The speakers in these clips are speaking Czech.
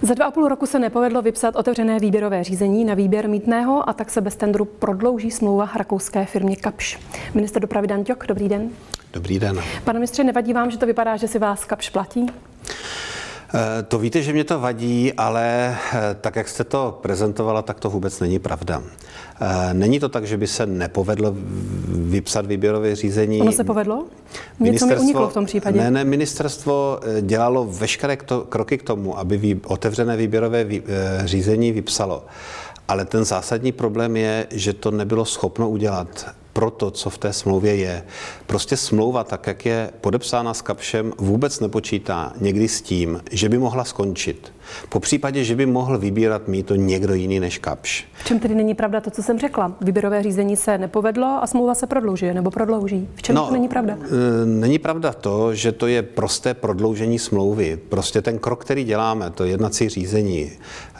Za 2,5 roku se nepovedlo vypsat otevřené výběrové řízení na výběr mýtného a tak se bez tendru prodlouží smlouva rakouské firmě Kapsch. Ministr dopravy Dan Ťok, dobrý den. Dobrý den. Pane ministře, nevadí vám, že to vypadá, že si vás Kapsch platí? To víte, že mě to vadí, ale tak, jak jste to prezentovala, tak to vůbec není pravda. Není to tak, že by se nepovedlo vypsat výběrové řízení. Ono se povedlo? Něco mi uniklo v tom případě. Ne, ministerstvo dělalo veškeré kroky k tomu, aby otevřené výběrové řízení vypsalo. Ale ten zásadní problém je, že to nebylo schopno udělat pro to, co v té smlouvě je. Prostě smlouva, tak jak je podepsána s Kapschem, vůbec nepočítá někdy s tím, že by mohla skončit. Po případě, že by mohl vybírat mýto někdo jiný než Kapsch. V čem tedy není pravda to, co jsem řekla? Výběrové řízení se nepovedlo a smlouva se prodlouží nebo prodlouží. V čem to není pravda? Není pravda to, že to je prosté prodloužení smlouvy. Prostě ten krok, který děláme, to jednací řízení,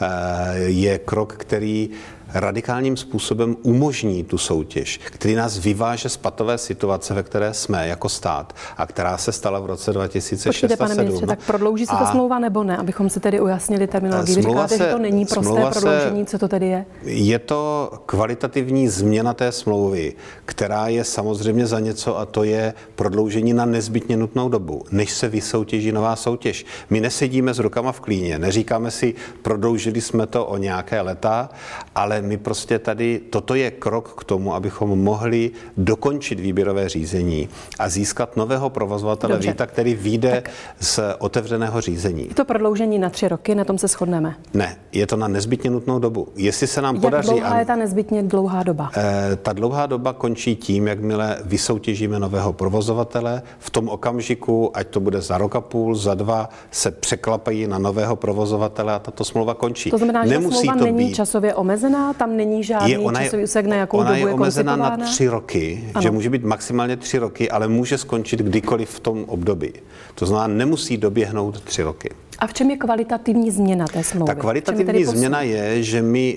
je krok, který radikálním způsobem umožní tu soutěž, který nás vyváže z patové situace, ve které jsme jako stát a která se stala v roce 2006 Počkejte, a 2007. pane ministře, tak prodlouží se ta smlouva nebo ne? Abychom se tedy ujasnili terminologii. Vy říkáte, že to není prosté prodloužení, co to tedy je? Je to kvalitativní změna té smlouvy, která je samozřejmě za něco a to je prodloužení na nezbytně nutnou dobu, než se vysoutěží nová soutěž. My nesedíme s rukama v klíně, neříkáme si, prodloužili jsme to o nějaké leta, ale my prostě tady, toto je krok k tomu, abychom mohli dokončit výběrové řízení a získat nového provozovatele mýta, který vyjde z otevřeného řízení. Je to prodloužení na 3 roky, na tom se shodneme? Ne, je to na nezbytně nutnou dobu. Jestli se nám podaří... Jak dlouhá je ta nezbytně dlouhá doba? Ta dlouhá doba končí tím, jakmile vysoutěžíme nového provozovatele. V tom okamžiku, ať to bude za rok a půl, za 2, se překlapají na nového provozovatele a tato smlouva končí. To znamená, že smlouva není časově omezená? Tam není žádný časový úsek, na jakou dobu je koncipována? Ona je omezená na 3 roky, ano. Že může být maximálně 3 roky, ale může skončit kdykoliv v tom období. To znamená, nemusí doběhnout 3 roky. A v čem je kvalitativní změna té smlouvy? Ta kvalitativní změna je, že my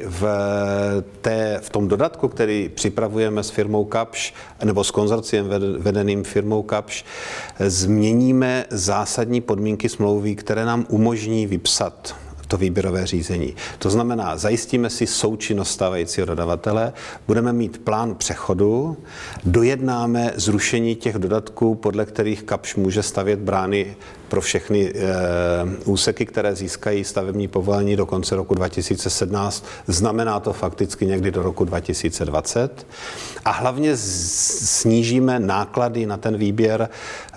v tom dodatku, který připravujeme s firmou Kapsch, nebo s konzorciem vedeným firmou Kapsch, změníme zásadní podmínky smlouvy, které nám umožní vypsat to výběrové řízení. To znamená, zajistíme si součinnost stávajícího dodavatele, budeme mít plán přechodu, dojednáme zrušení těch dodatků, podle kterých Kapsch může stavět brány pro všechny úseky, které získají stavební povolení do konce roku 2017. Znamená to fakticky někdy do roku 2020. A hlavně snížíme náklady na ten výběr,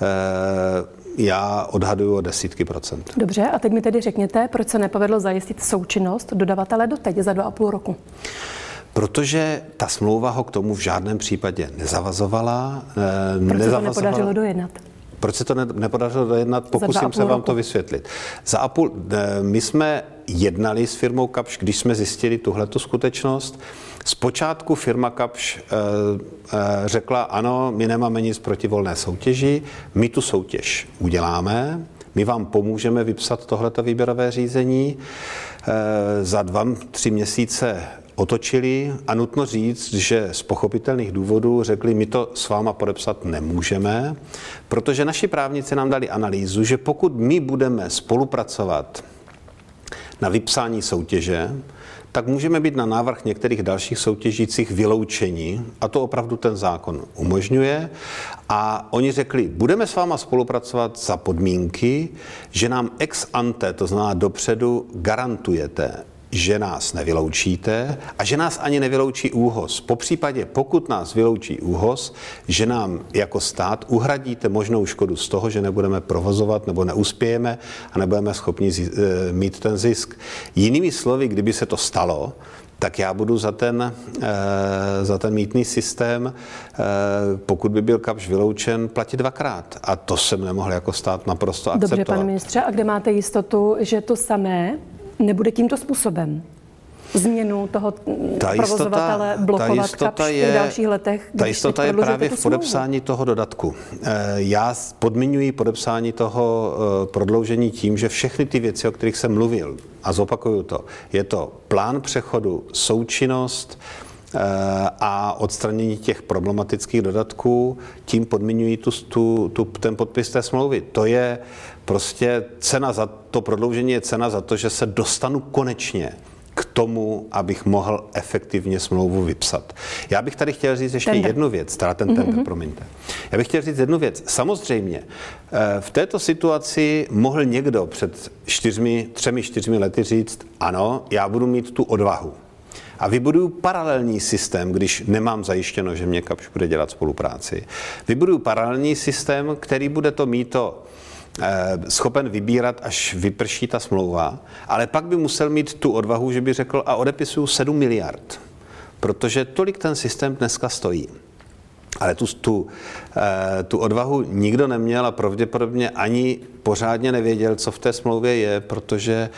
já odhaduju o desítky procent. Dobře, a teď mi tedy řekněte, proč se nepovedlo zajistit součinnost dodavatele doteď za 2,5 roku? Protože ta smlouva ho k tomu v žádném případě nezavazovala. Proč se to nepodařilo dojednat? Proč se to nepodařilo dojednat? Pokusím se vám to vysvětlit. My jsme jednali s firmou Kapsch, když jsme zjistili tuhletu skutečnost. Zpočátku firma Kapsch řekla, ano, my nemáme nic proti volné soutěži, my tu soutěž uděláme, my vám pomůžeme vypsat tohleto výběrové řízení. Za 2-3 měsíce otočili a nutno říct, že z pochopitelných důvodů řekli, my to s váma podepsat nemůžeme, protože naši právníci nám dali analýzu, že pokud my budeme spolupracovat na vypsání soutěže, tak můžeme být na návrh některých dalších soutěžících vyloučení a to opravdu ten zákon umožňuje. A oni řekli, budeme s váma spolupracovat za podmínky, že nám ex ante, to znamená dopředu, garantujete, že nás nevyloučíte a že nás ani nevyloučí ÚHOS. Popřípadě, pokud nás vyloučí ÚHOS, že nám jako stát uhradíte možnou škodu z toho, že nebudeme provozovat nebo neuspějeme a nebudeme schopni mít ten zisk. Jinými slovy, kdyby se to stalo, tak já budu za ten mýtný systém, pokud by byl Kapsch vyloučen, platit 2krát. A to jsem nemohl jako stát naprosto akceptovat. Dobře, pane ministře, a kde máte jistotu, že to samé nebude tímto způsobem změnu toho provozovatele blokovat Kapsch v dalších letech? Ta jistota je právě v podepsání toho dodatku. Já podmiňuji podepsání toho prodloužení tím, že všechny ty věci, o kterých jsem mluvil, a zopakuju to, je to plán přechodu, součinnost, a odstranění těch problematických dodatků, tím podmiňují ten podpis té smlouvy. To je prostě cena za to prodloužení, je cena za to, že se dostanu konečně k tomu, abych mohl efektivně smlouvu vypsat. Já bych tady chtěl říct ještě jednu věc, teda ten tender, promiňte. Já bych chtěl říct jednu věc. Samozřejmě, v této situaci mohl někdo před 3-4 lety říct, ano, já budu mít tu odvahu. A vybuduju paralelní systém, když nemám zajištěno, že mě Kapsch bude dělat spolupráci. Vybuduju paralelní systém, který bude to mýto schopen vybírat, až vyprší ta smlouva, ale pak by musel mít tu odvahu, že by řekl a odepisuju 7 miliard, protože tolik ten systém dneska stojí. Ale tu odvahu nikdo neměl a pravděpodobně ani pořádně nevěděl, co v té smlouvě je, protože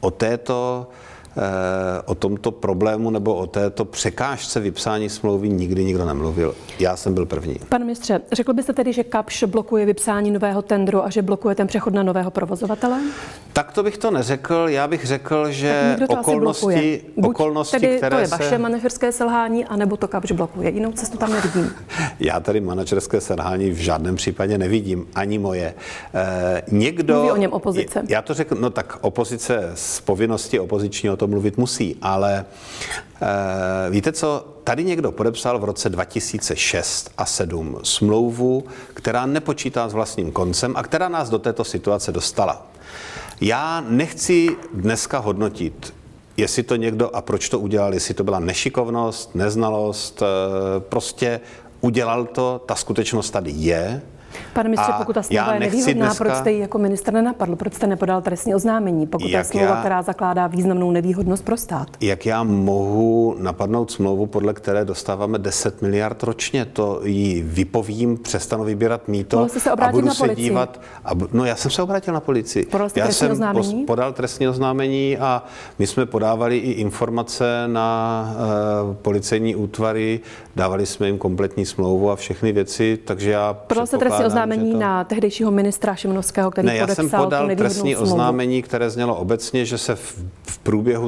o tomto problému nebo o této překážce vypsání smlouvy nikdy nikdo nemluvil. Já jsem byl první. Pane ministře, řekl byste tedy, že Kapsch blokuje vypsání nového tendru a že blokuje ten přechod na nového provozovatele? Tak to bych to neřekl. Já bych řekl, že okolnosti, tedy které to je vaše manažerské selhání, anebo to Kapsch blokuje. Jinou cestu tam nevidím. Já tady manažerské selhání v žádném případě nevidím, ani moje. Mluví o něm opozice. Já to řeknu, no tak opozice z povinnosti opoziční o tom mluvit musí, ale víte co, tady někdo podepsal v roce 2006 a 2007 smlouvu, která nepočítá s vlastním koncem a která nás do této situace dostala. Já nechci dneska hodnotit, jestli to někdo a proč to udělal, jestli to byla nešikovnost, neznalost, prostě udělal to, ta skutečnost tady je. Pane ministře, pokud ta smlouva je nevýhodná, proč jste ji jako ministr nenapadl? Proč jste nepodal trestní oznámení, pokud ta smlouva, která zakládá významnou nevýhodnost pro stát? Jak já mohu napadnout smlouvu, podle které dostáváme 10 miliard ročně? To ji vypovím, přestanu vybírat mýto a budu se dívat. No já jsem se obrátil na policii. Já jsem podal trestní oznámení a my jsme podávali i informace na policejní útvary, dávali jsme jim kompletní smlouvu a všechny věci, takže já oznámení na tehdejšího ministra Šimonovského, který podepsal já jsem podal trestní oznámení, které znělo obecně, že se v průběhu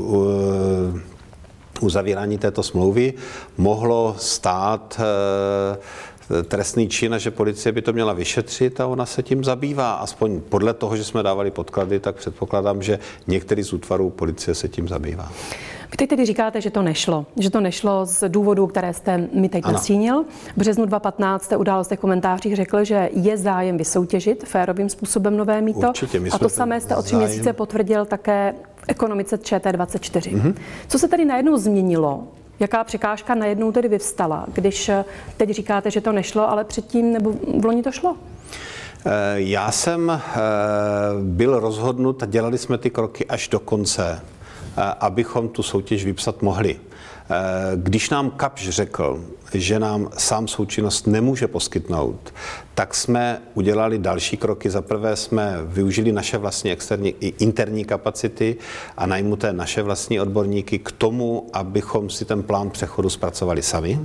uzavírání této smlouvy mohlo stát trestný čin a že policie by to měla vyšetřit a ona se tím zabývá. Aspoň podle toho, že jsme dávali podklady, tak předpokládám, že některý z útvarů policie se tím zabývá. Vy teď tedy říkáte, že to nešlo. Že to nešlo z důvodů, které jste mi teď nastínil. V březnu 2015 jste Událostech v komentářích řekl, že je zájem vysoutěžit férovým způsobem nové mýto. Určitě, a to samé jste o 3 měsíce potvrdil také v ekonomice ČT24. Co se tady najednou změnilo? Jaká překážka najednou tedy vyvstala, když teď říkáte, že to nešlo, ale předtím nebo v loni to šlo? Já jsem byl rozhodnut a dělali jsme ty kroky až do konce, abychom tu soutěž vypsat mohli. Když nám Kapsch řekl, že nám sám součinnost nemůže poskytnout, tak jsme udělali další kroky. Za prvé jsme využili naše vlastní externí i interní kapacity a najmuté naše vlastní odborníky k tomu, abychom si ten plán přechodu zpracovali sami.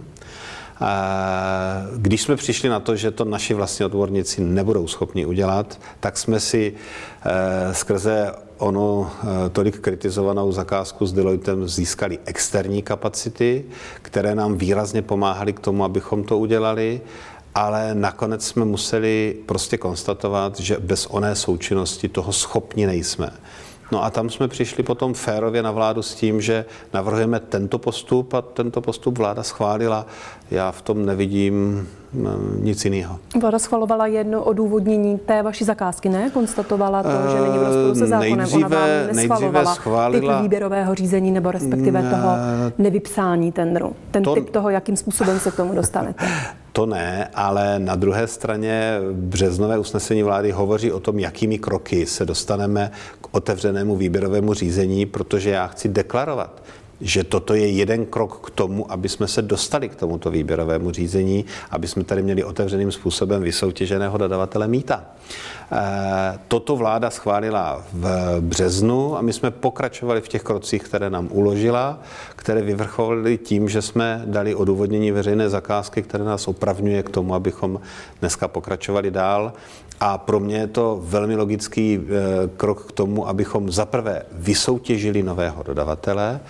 Když jsme přišli na to, že to naši vlastní odborníci nebudou schopni udělat, tak jsme si skrze tolik kritizovanou zakázku s Deloittem získali externí kapacity, které nám výrazně pomáhaly k tomu, abychom to udělali, ale nakonec jsme museli prostě konstatovat, že bez oné součinnosti toho schopni nejsme. No a tam jsme přišli potom férově na vládu s tím, že navrhujeme tento postup a tento postup vláda schválila. Já v tom nevidím nic jiného. Vláda schvalovala jedno odůvodnění té vaší zakázky, ne? Konstatovala to, že není v rozporu se zákonem. Ona vám neschvalovala typ výběrového řízení nebo respektive toho nevypsání tendru. Ten typ toho, jakým způsobem se k tomu dostanete. To ne, ale na druhé straně březnové usnesení vlády hovoří o tom, jakými kroky se dostaneme k otevřenému výběrovému řízení, protože já chci deklarovat, že toto je jeden krok k tomu, aby jsme se dostali k tomuto výběrovému řízení, aby jsme tady měli otevřeným způsobem vysoutěženého dodavatele mýta. Toto vláda schválila v březnu a my jsme pokračovali v těch krocích, které nám uložila, které vyvrcholily tím, že jsme dali odůvodnění veřejné zakázky, které nás opravňuje k tomu, abychom dneska pokračovali dál. A pro mě je to velmi logický krok k tomu, abychom zaprvé vysoutěžili nového dodavatele, aby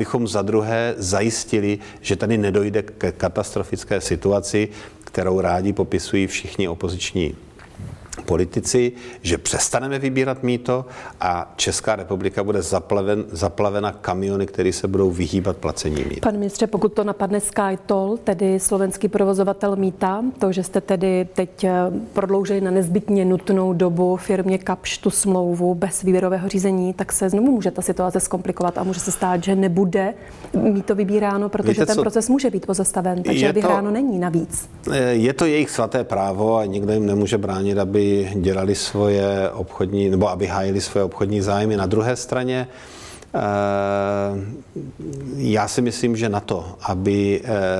abychom za druhé zajistili, že tady nedojde k katastrofické situaci, kterou rádi popisují všichni opoziční politici, že přestaneme vybírat mýto a Česká republika bude zaplavena kamiony, které se budou vyhýbat placení mýta. Pane ministře, pokud to napadne SkyToll, tedy slovenský provozovatel mýta, to, že jste tedy teď prodloužili na nezbytně nutnou dobu firmě Kapsch tu smlouvu bez výběrového řízení, tak se znovu může ta situace zkomplikovat a může se stát, že nebude mýto vybíráno, protože ten proces může být pozastaven, takže vyhráno není navíc. Je to jejich svaté právo a nikdo jim nemůže bránit, aby dělali svoje obchodní, nebo aby hájili svoje obchodní zájmy. Na druhé straně já si myslím, že na to, aby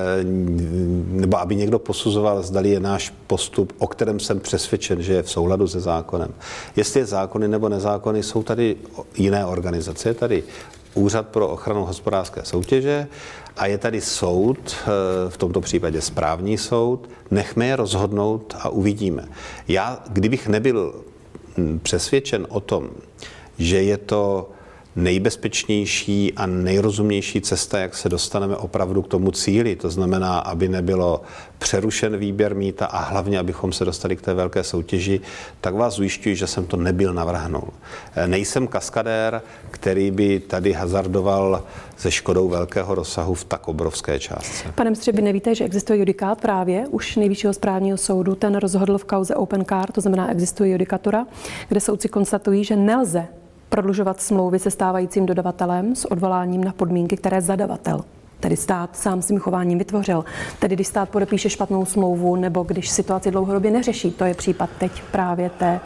někdo posuzoval, zdali je náš postup, o kterém jsem přesvědčen, že je v souladu se zákonem. Jestli je zákony nebo nezákony, jsou tady jiné organizace. Je tady Úřad pro ochranu hospodářské soutěže a je tady soud, v tomto případě správní soud. Nechme je rozhodnout a uvidíme. Já, kdybych nebyl přesvědčen o tom, že je to nejbezpečnější a nejrozumnější cesta, jak se dostaneme opravdu k tomu cíli. To znamená, aby nebylo přerušen výběr mýta a hlavně, abychom se dostali k té velké soutěži, tak vás ujišťuji, že jsem to nebyl navrhnul. Nejsem kaskadér, který by tady hazardoval se škodou velkého rozsahu v tak obrovské částce. Pane ministře, vy nevíte, že existuje judikát právě už Nejvyššího správního soudu, ten rozhodl v kauze Opencard, to znamená, existuje judikatura, kde soudci konstatují, že nelze prodlužovat smlouvy se stávajícím dodavatelem s odvoláním na podmínky, které zadavatel, tedy stát, sám svým chováním vytvořil. Tedy když stát podepíše špatnou smlouvu nebo když situaci dlouhodobě neřeší. To je případ teď právě té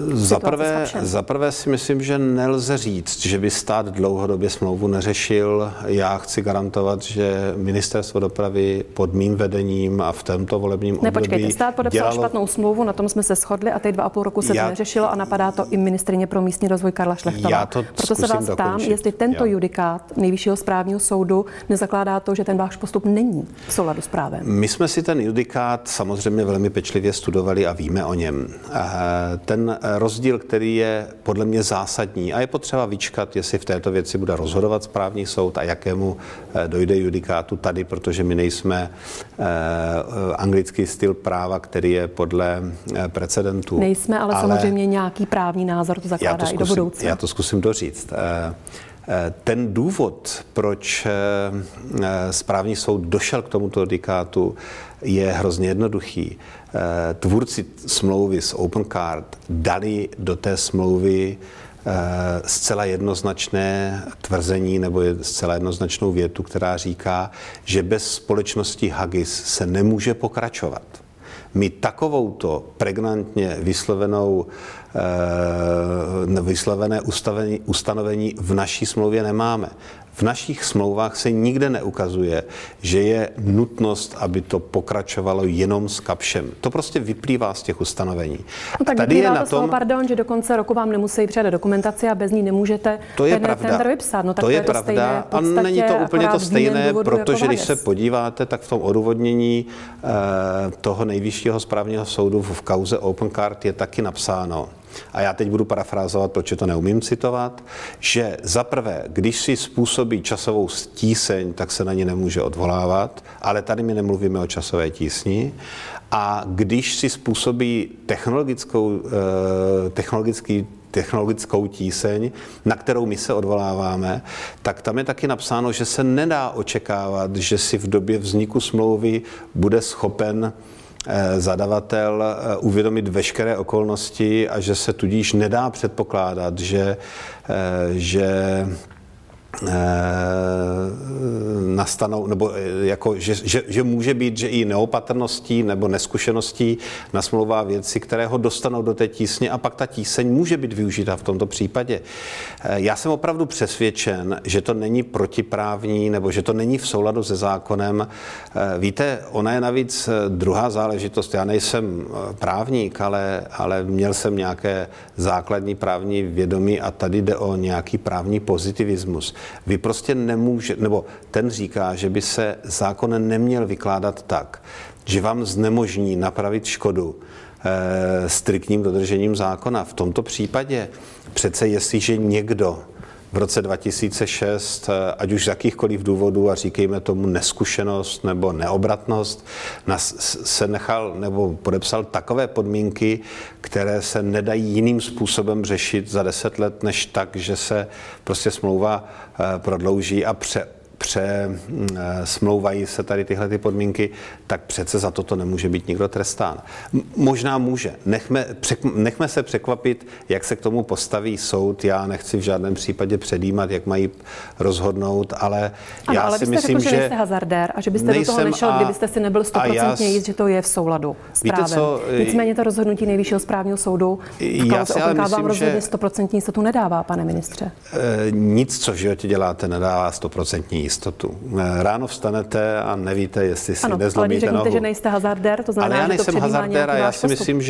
Za prvé si myslím, že nelze říct, že by stát dlouhodobě smlouvu neřešil. Já chci garantovat, že ministerstvo dopravy pod mým vedením a v tomto volebním období Počkejte, stát podepsal špatnou smlouvu, na tom jsme se shodli a teď 2,5 roku se to neřešilo a napadá to i ministryně pro místní rozvoj Karla Šlechtová. Proto se vás ptám, jestli tento judikát Nejvyššího správního soudu nezakládá to, že ten váš postup není v souladu s právem. My jsme si ten judikát samozřejmě velmi pečlivě studovali a víme o něm. Ten rozdíl, který je podle mě zásadní a je potřeba vyčkat, jestli v této věci bude rozhodovat správní soud a jakému dojde judikátu tady, protože my nejsme anglický styl práva, který je podle precedentů. Nejsme, ale samozřejmě nějaký právní názor to zakládá i do budoucna. Já to zkusím doříct. Ten důvod, proč správní soud došel k tomuto judikátu, je hrozně jednoduchý. Tvůrci smlouvy s Opencard dali do té smlouvy zcela jednoznačné tvrzení nebo zcela jednoznačnou větu, která říká, že bez společnosti Haggis se nemůže pokračovat. My takovouto pregnantně vyslovené ustanovení v naší smlouvě nemáme. V našich smlouvách se nikde neukazuje, že je nutnost, aby to pokračovalo jenom s Kapschem. To prostě vyplývá z těch ustanovení. No tak tady vyplývá to pardon, že do konce roku vám nemusí předat dokumentaci a bez ní nemůžete tender vypsat. No, tak to je pravda a není to úplně to stejné, protože když se podíváte, tak v tom odůvodnění toho Nejvyššího správního soudu v kauze Opencard je taky napsáno, a já teď budu parafrázovat, protože to neumím citovat, že za prvé, když si způsobí časovou tíseň, tak se na ně nemůže odvolávat, ale tady my nemluvíme o časové tísni. A když si způsobí technologickou tíseň, na kterou my se odvoláváme, tak tam je taky napsáno, že se nedá očekávat, že si v době vzniku smlouvy bude schopen zadavatel uvědomit veškeré okolnosti a že se tudíž nedá předpokládat, že nastanou, nebo jako, že může být, že i neopatrností nebo neskušeností nasmlouvá věci, které ho dostanou do té tísně a pak ta tíseň může být využita v tomto případě. Já jsem opravdu přesvědčen, že to není protiprávní nebo že to není v souladu se zákonem. Víte, ona je navíc druhá záležitost. Já nejsem právník, ale měl jsem nějaké základní právní vědomí a tady jde o nějaký právní pozitivismus. Vy prostě nemůžete, nebo ten říká, že by se zákon neměl vykládat tak, že vám znemožní napravit škodu striktním dodržením zákona. V tomto případě přece jestliže někdo v roce 2006, ať už z jakýchkoliv důvodů, a říkejme tomu neskušenost nebo neobratnost, se nechal nebo podepsal takové podmínky, které se nedají jiným způsobem řešit za 10 let, než tak, že se prostě smlouva prodlouží a smlouvají se tady tyhle ty podmínky, tak přece za toto nemůže být nikdo trestán. Možná může. Nechme se překvapit, jak se k tomu postaví soud. Já nechci v žádném případě předjímat, jak mají rozhodnout, ale já ale si myslím, že nejste hazardér a že byste do toho nešel, kdybyste si nebyl 100% jist, že to je v souladu s právem. Nicméně to rozhodnutí Nejvyššího správního soudu vám rozhodně 100% jistotu nedává, pane ministře. Nic, co v životě děláte, nedává 100% jistotu. Ráno vstanete a nevíte, jestli si nezlomíte nohu. Ale když řeknete, že nejste hazardér, to znamená, ale já že to nejsem hazardér a já si postup. myslím,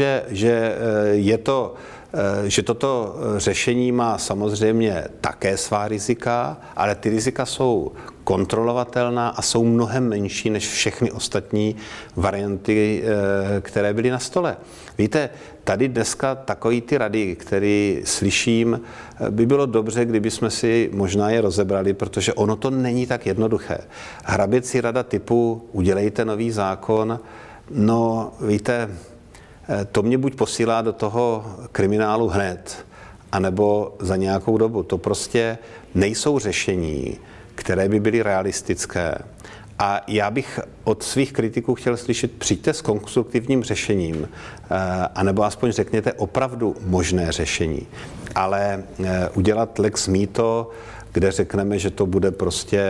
že toto řešení má samozřejmě také svá rizika, ale ty rizika jsou kontrolovatelná a jsou mnohem menší než všechny ostatní varianty, které byly na stole. Víte, tady dneska takový ty rady, které slyším, by bylo dobře, kdyby jsme si možná je rozebrali, protože ono to není tak jednoduché. Hraběcí rada typu udělejte nový zákon, no víte, to mě buď posílá do toho kriminálu hned, anebo za nějakou dobu. To prostě nejsou řešení, které by byly realistické. A já bych od svých kritiků chtěl slyšet, přijďte s konstruktivním řešením, anebo aspoň řekněte opravdu možné řešení. Ale udělat lex mýto, kde řekneme, že to bude prostě,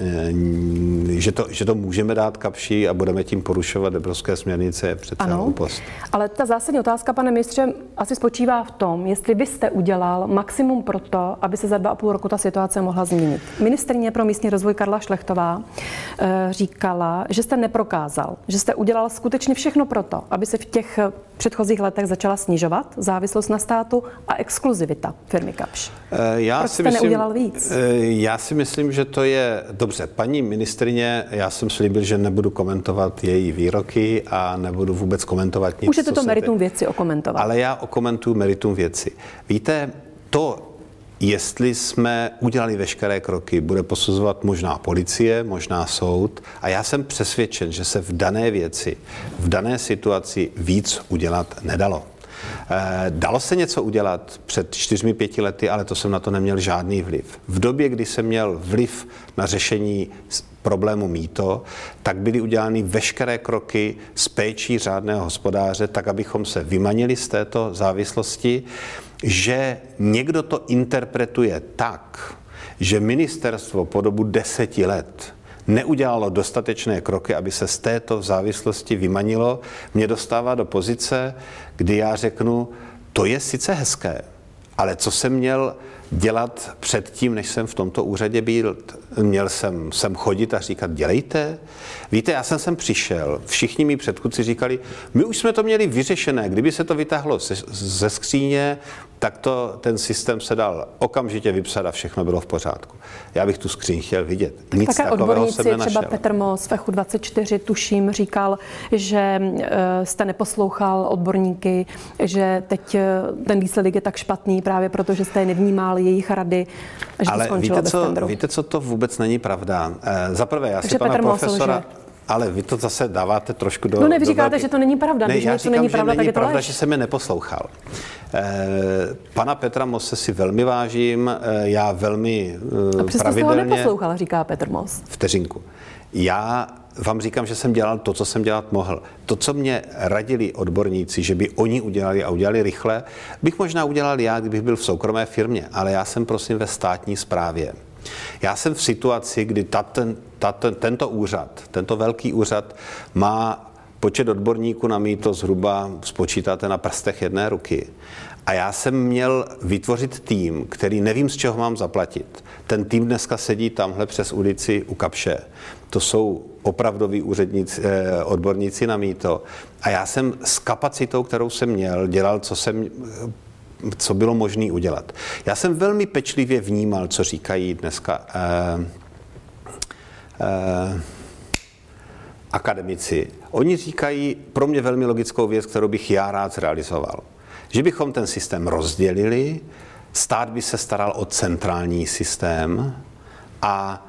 že to můžeme dát Kapschi a budeme tím porušovat evropské směrnice, je přece hloupost. Ale ta zásadní otázka, pane ministře, asi spočívá v tom, jestli vy jste udělal maximum pro to, aby se za 2,5 roku ta situace mohla změnit. Ministryně pro místní rozvoj Karla Šlechtová říkala, že jste neprokázal, že jste udělal skutečně všechno pro to, aby se v těch předchozích letech začala snižovat závislost na státu a exkluzivita firmy Kapsch. Proč jste neudělal víc? Já si myslím, že to je dobře. Paní ministryně, já jsem slíbil, že nebudu komentovat její výroky a nebudu vůbec komentovat nic. Můžete to meritum věci okomentovat. Ale já okomentuju meritum věci. Víte, to, jestli jsme udělali veškeré kroky, bude posuzovat možná policie, možná soud a já jsem přesvědčen, že se v dané věci, v dané situaci víc udělat nedalo. Dalo se něco udělat před 4-5 lety, ale to jsem na to neměl žádný vliv. V době, kdy jsem měl vliv na řešení problému mýto, tak byly udělány veškeré kroky s péčí řádného hospodáře, tak abychom se vymanili z této závislosti, že někdo to interpretuje tak, že ministerstvo po dobu 10 let neudělalo dostatečné kroky, aby se z této závislosti vymanilo, mě dostává do pozice, kdy já řeknu, to je sice hezké, ale co jsem měl dělat předtím, než jsem v tomto úřadě byl? Měl jsem sem chodit a říkat, dělejte. Víte, já jsem sem přišel, všichni mý předchůdci říkali, my už jsme to měli vyřešené, kdyby se to vytáhlo ze skříně, tak ten systém se dal okamžitě vypsat a všechno bylo v pořádku. Já bych tu skříň chtěl vidět. Nic takového jsem nenašel. Třeba Petr Moos v Echu 24, tuším, říkal, že jste neposlouchal odborníky, že teď ten výsledek je tak špatný právě proto, že jste nevnímal jejich rady a že to skončilo bez tendru. Víte, co to vůbec není pravda. Za prvé, já si pana profesora... Ale vy to zase dáváte trošku do... No ne, vy říkáte, že to není pravda. Ne, já říkám, není pravda, že není pravda, že jsem je neposlouchal. Pana Petra Moose si velmi vážím, já velmi pravidelně... A přesto jste ho neposlouchal, říká Petr Moos. Vteřinku. Já vám říkám, že jsem dělal to, co jsem dělat mohl. To, co mě radili odborníci, že by oni udělali a udělali rychle, bych možná udělal já, kdybych byl v soukromé firmě, ale já jsem prosím ve státní správě. Já jsem v situaci, kdy tento úřad, tento velký úřad má počet odborníků na mýto zhruba spočítáte na prstech jedné ruky. A já jsem měl vytvořit tým, který nevím, z čeho mám zaplatit. Ten tým dneska sedí tamhle přes ulici u Kapsche. To jsou opravdoví odborníci na mýto. A já jsem s kapacitou, kterou jsem měl, dělal, co bylo možné udělat. Já jsem velmi pečlivě vnímal, co říkají dneska akademici. Oni říkají pro mě velmi logickou věc, kterou bych já rád zrealizoval. Že bychom ten systém rozdělili, stát by se staral o centrální systém a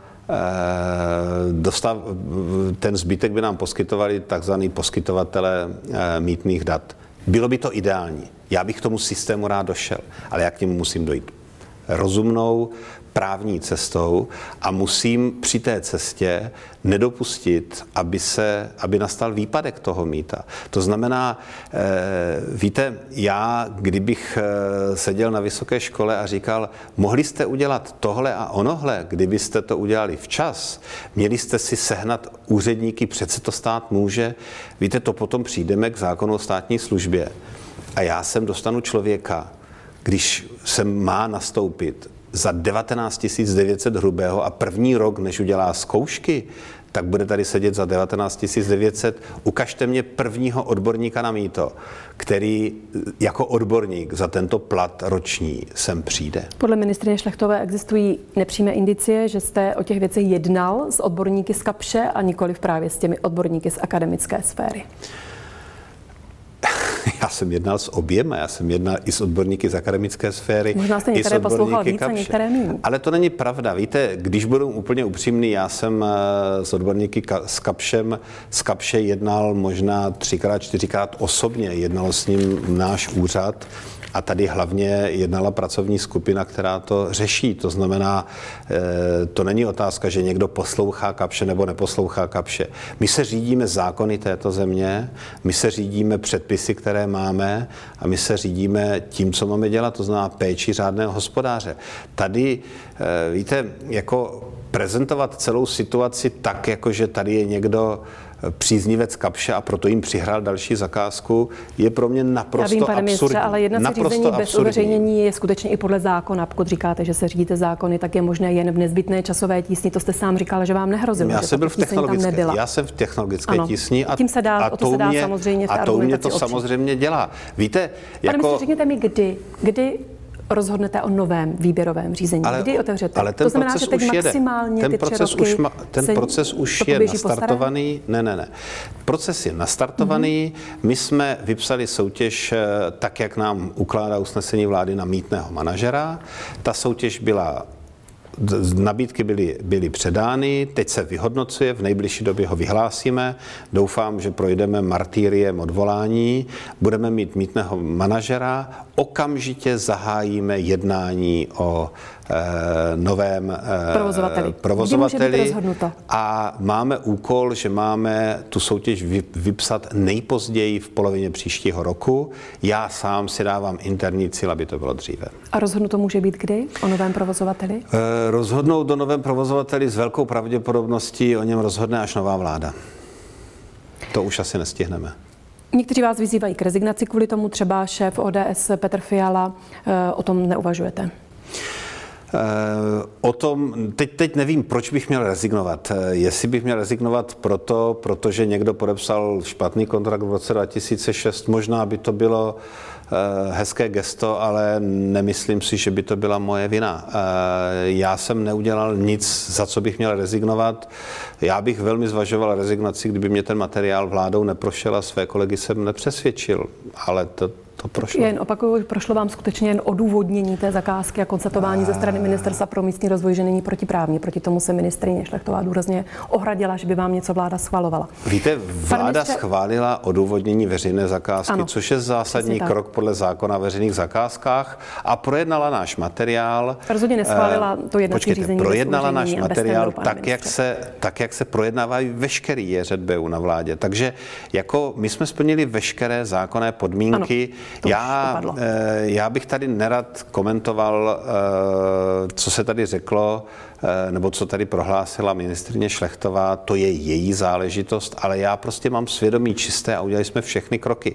ten zbytek by nám poskytovali takzvaný poskytovatele mýtných dat. Bylo by to ideální. Já bych k tomu systému rád došel, ale já k němu musím dojít rozumnou právní cestou a musím při té cestě nedopustit, aby nastal výpadek toho mýta. To znamená, víte, já kdybych seděl na vysoké škole a říkal, mohli jste udělat tohle a onohle, kdybyste to udělali včas, měli jste si sehnat úředníky, přece to stát může. Víte, to potom přijdeme k zákonu o státní službě a já sem dostanu člověka, když se má nastoupit za 19 900 hrubého a první rok, než udělá zkoušky, tak bude tady sedět za 19 900. Ukažte mě prvního odborníka na mýto, který jako odborník za tento plat roční sem přijde. Podle ministryně Šlechtové existují nepřímé indicie, že jste o těch věcech jednal s odborníky z Kapsche a nikoliv právě s těmi odborníky z akademické sféry. Já jsem jednal s oběma, já jsem jednal i s odborníky z akademické sféry. Možná jste některé poslouchal víc a některé méně. Ale to není pravda. Víte, když budu úplně upřímný, já jsem s odborníky z Kapsche jednal možná 3x, 4x osobně. Jednal s ním náš úřad a tady hlavně jednala pracovní skupina, která to řeší. To znamená, to není otázka, že někdo poslouchá Kapsche nebo neposlouchá Kapsche. My se řídíme zákony této země, my se řídíme předpisy, které máme a my se řídíme tím, co máme dělat, to znamená péči řádného hospodáře. Tady, víte, jako prezentovat celou situaci tak, jako že tady je někdo příznivec Kapsche a proto jim přihrál další zakázku, je pro mě naprosto absurdní. Já vím, pane ministře, ale jednací řízení bez uveřejnění je skutečně i podle zákona. Pokud říkáte, že se řídíte zákony, tak je možné jen v nezbytné časové tísni. To jste sám říkal, že vám nehrozilo. Já jsem v technologické tísni a tím se dá, o to se dá samozřejmě v té argumentaci mě to samozřejmě dělá. Víte, pane ministře, řekněte mi, kdy rozhodnete o novém výběrovém řízení. Kdy otevřete? Ale ten to znamená, proces že teď už maximálně jede. Ten proces už je nastartovaný. Ne. Proces je nastartovaný. My jsme vypsali soutěž tak, jak nám ukládá usnesení vlády na mýtného manažera. Ta soutěž byla nabídky byly předány, teď se vyhodnocuje, v nejbližší době ho vyhlásíme. Doufám, že projdeme martýriem odvolání, budeme mít mýtného manažera, okamžitě zahájíme jednání o novém provozovateli a máme úkol, že máme tu soutěž vypsat nejpozději v polovině příštího roku. Já sám si dávám interní cíl, aby to bylo dříve. A rozhodnuto může být kdy o novém provozovateli? Rozhodnout o novém provozovateli s velkou pravděpodobností o něm rozhodne až nová vláda. To už asi nestihneme. Někteří vás vyzývají k rezignaci kvůli tomu, třeba šéf ODS Petr Fiala. O tom neuvažujete? O tom, teď nevím, proč bych měl rezignovat. Jestli bych měl rezignovat protože někdo podepsal špatný kontrakt v roce 2006, možná by to bylo hezké gesto, ale nemyslím si, že by to byla moje vina. Já jsem neudělal nic, za co bych měl rezignovat. Já bych velmi zvažoval rezignaci, kdyby mě ten materiál vládou neprošel a své kolegy jsem nepřesvědčil, ale to prošlo. Jen opakuju, prošlo vám skutečně jen odůvodnění té zakázky a konstatování ze strany Ministerstva pro místní rozvoj, že není protiprávní. Proti tomu se ministryně Šlechtová důrazně ohradila, že by vám něco vláda schvalovala. Víte, vláda schválila odůvodnění veřejné zakázky, ano, což je zásadní krok podle zákona o veřejných zakázkách a projednala náš materiál. Rozhodně neschválila to jednací řízení. Projednala náš materiál tak, jak se projednávají veškerý JŘBU na vládě. Takže jako my jsme splnili veškeré zákonné podmínky. Ano. Já bych tady nerad komentoval, co se tady řeklo, nebo co tady prohlásila ministryně Šlechtová, to je její záležitost, ale já prostě mám svědomí čisté a udělali jsme všechny kroky.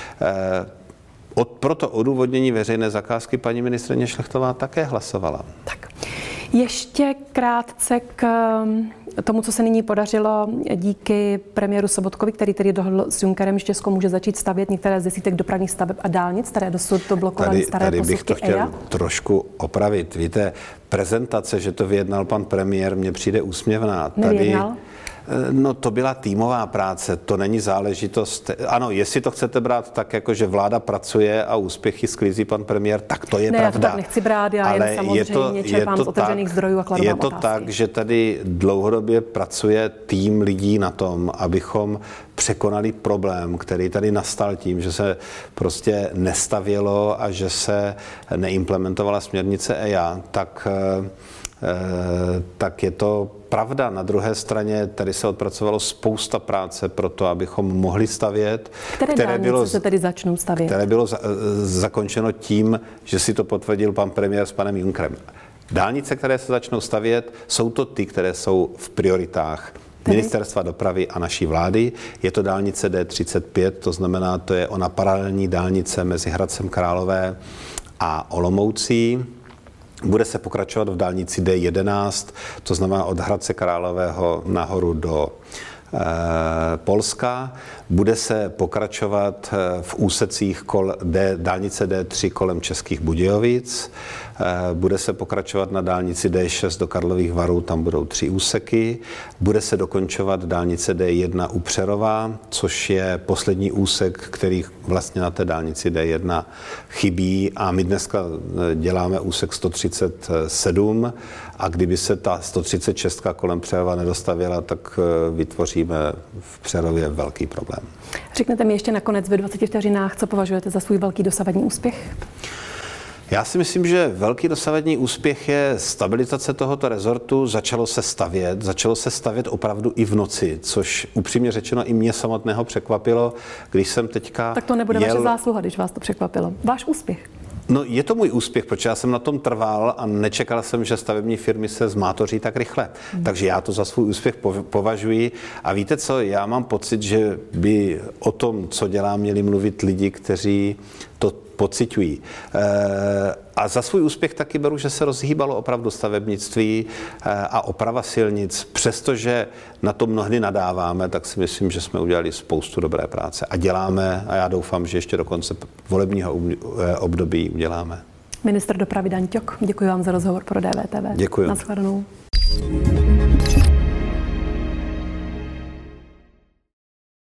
Proto odůvodnění veřejné zakázky paní ministryně Šlechtová také hlasovala. Tak. Ještě krátce k tomu, co se nyní podařilo díky premiéru Sobotkovi, který tedy dohodl s Junckerem, že Česko může začít stavět některé z desítek dopravních staveb a dálnic, které dosud to blokovaly staré posuvky. Tady bych to chtěl trošku opravit. Víte, prezentace, že to vyjednal pan premiér, mně přijde úsměvná. Nevyjednal? No to byla týmová práce, to není záležitost. Ano, jestli to chcete brát tak, jako že vláda pracuje a úspěchy sklízí pan premiér, tak to je pravda. Já to tak nechci brát, já jen samozřejmě čerpám z otevřených zdrojů a kladu vám otázky. Je to tak, že tady dlouhodobě pracuje tým lidí na tom, abychom překonali problém, který tady nastal tím, že se prostě nestavělo a že se neimplementovala směrnice EIA, tak je to pravda. Na druhé straně tady se odpracovalo spousta práce pro to, abychom mohli stavět. Které dálnice se tedy začnou stavět? Které bylo zakončeno tím, že si to potvrdil pan premiér s panem Junckerem. Dálnice, které se začnou stavět, jsou to ty, které jsou v prioritách Ministerstva dopravy a naší vlády. Je to dálnice D35, to znamená, to je ona paralelní dálnice mezi Hradcem Králové a Olomoucí. Bude se pokračovat v dálnici D11, to znamená od Hradce Králového nahoru do Polska. Bude se pokračovat v úsecích dálnice D3 kolem Českých Budějovic. Bude se pokračovat na dálnici D6 do Karlových Varů, tam budou 3 úseky. Bude se dokončovat dálnice D1 u Přerova, což je poslední úsek, který vlastně na té dálnici D1 chybí. A my dneska děláme úsek 137 a kdyby se ta 136 kolem Přerova nedostavěla, tak vytvoříme v Přerově velký problém. Řeknete mi ještě nakonec ve 20 vteřinách, co považujete za svůj velký dosavadní úspěch? Já si myslím, že velký dosavadní úspěch je stabilizace tohoto rezortu. Začalo se stavět opravdu i v noci, což upřímně řečeno i mě samotného překvapilo, když jsem teďka Tak to nebude vaše zásluha, když vás to překvapilo. Váš úspěch. No, je to můj úspěch, protože já jsem na tom trval a nečekal jsem, že stavební firmy se zmátoří tak rychle. Takže já to za svůj úspěch považuji. A víte co, já mám pocit, že by o tom, co dělám, měli mluvit lidi, kteří to pociťují. A za svůj úspěch taky beru, že se rozhýbalo opravdu stavebnictví a oprava silnic. Přestože na to mnohdy nadáváme, tak si myslím, že jsme udělali spoustu dobré práce. A děláme, a já doufám, že ještě do konce volebního období uděláme. Ministr dopravy Dan Ťok, děkuji vám za rozhovor pro DVTV. Děkuji. Naschledanou.